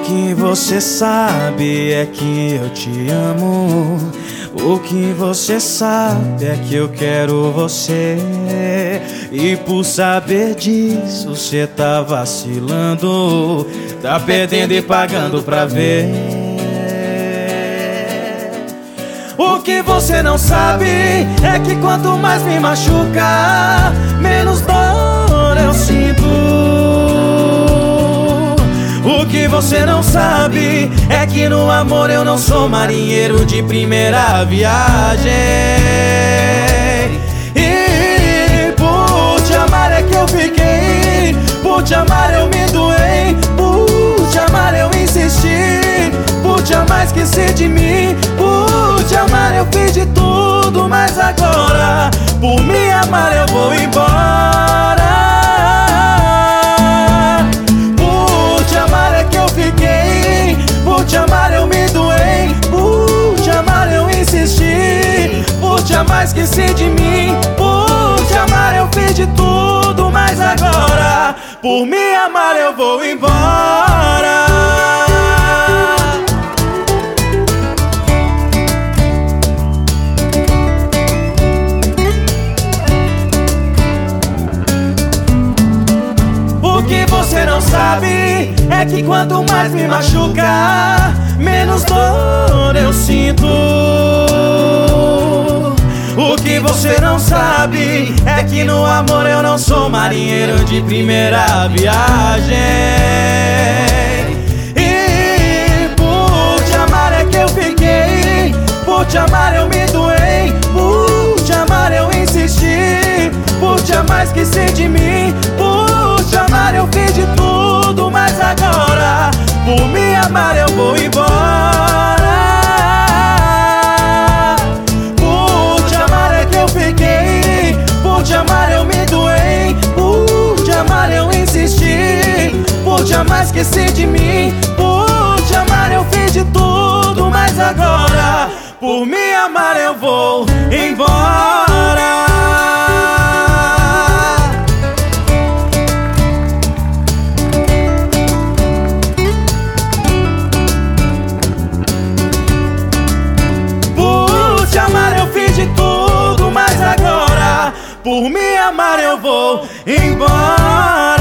que você sabe é que eu te amo. O que você sabe é que eu quero você. E por saber disso cê tá vacilando, tá perdendo e pagando pra ver. O que você não sabe é que quanto mais me machuca, menos dor eu sinto. O que você não sabe é que no amor eu não sou marinheiro de primeira viagem. E por te amar é que eu fiquei, por te amar eu me doei, por te amar eu insisti, por te amar esqueci de mim, por te amar eu fiz de tudo, mas agora por me amar eu vou embora. Por te amar eu me doei, por te amar eu insisti, por te amar esqueci de mim, por te amar eu fiz de tudo, mas agora por me amar eu vou embora. O que você não sabe é que quanto mais me machuca, menos dor eu sinto. O que você não sabe é que no amor eu não sou marinheiro de primeira viagem. E por te amar é que eu fiquei, por te amar eu me doei, por te amar eu insisti, por te amar esqueci de mim, por te amar eu fiz de tudo, mas agora por me amar eu vou embora. Por te amar é que eu fiquei, por te amar eu me doei, por te amar eu insisti, por te amar esqueci de mim, por te amar eu fiz de tudo, mas agora por me amar eu vou embora. Por me amar eu vou embora.